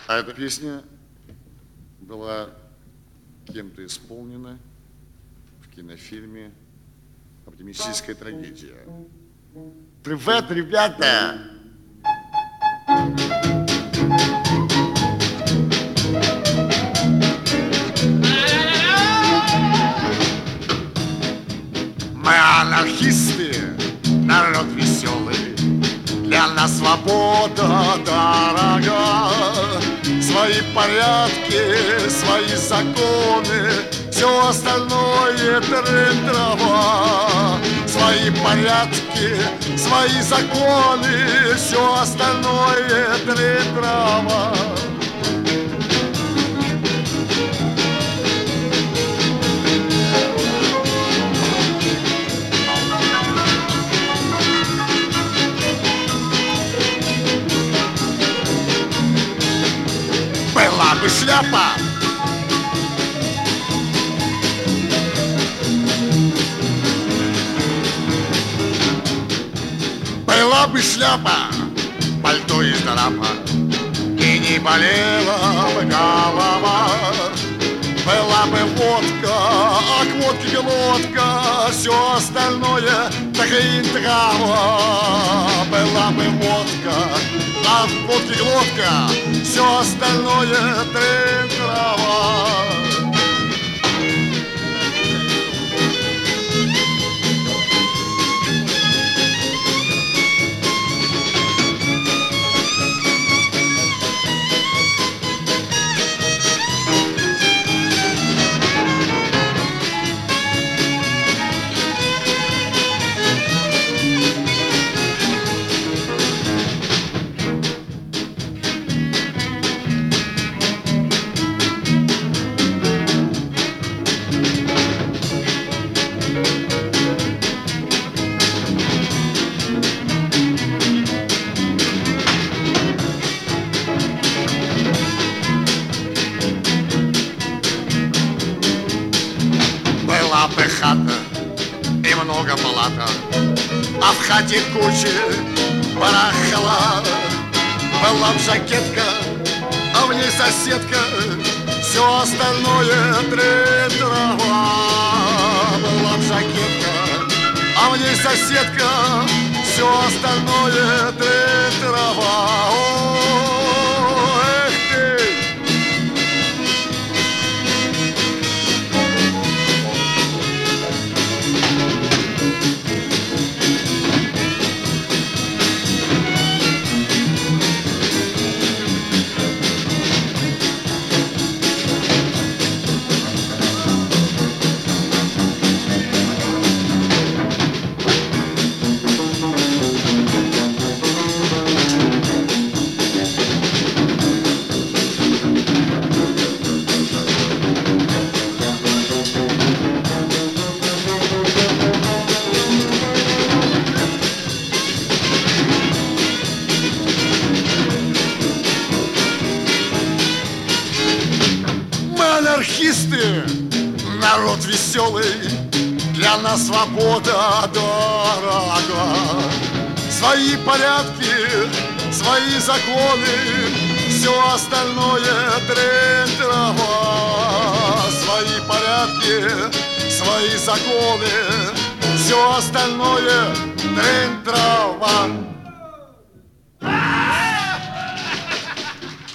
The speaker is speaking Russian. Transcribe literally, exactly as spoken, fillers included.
А эта песня была кем-то исполнена в кинофильме «Оптимистическая трагедия». Привет, ребята! Мы анархисты, народ веселый, для нас свобода дорога. Свои порядки, свои законы, все остальное трын-трава. Свои порядки, свои законы, все остальное трын-трава. Была бы шляпа, была бы шляпа, пальто из драпа, и не болела бы голова. Была бы водка, а к водке глотка, все остальное трын-трава. Была бы водка, а к водке глотка, все остальное трын-трава. Была бы хата и много палата, а в хате куча барахла. Была б жакетка, а в ней соседка, все остальное трын-трава. Была б жакетка, а в ней соседка, все остальное трын-трава. О, эх ты! Анархисты, народ веселый, для нас свобода дорога. Свои порядки, свои законы, все остальное трын-трава. Свои порядки, свои законы, все остальное трын-трава.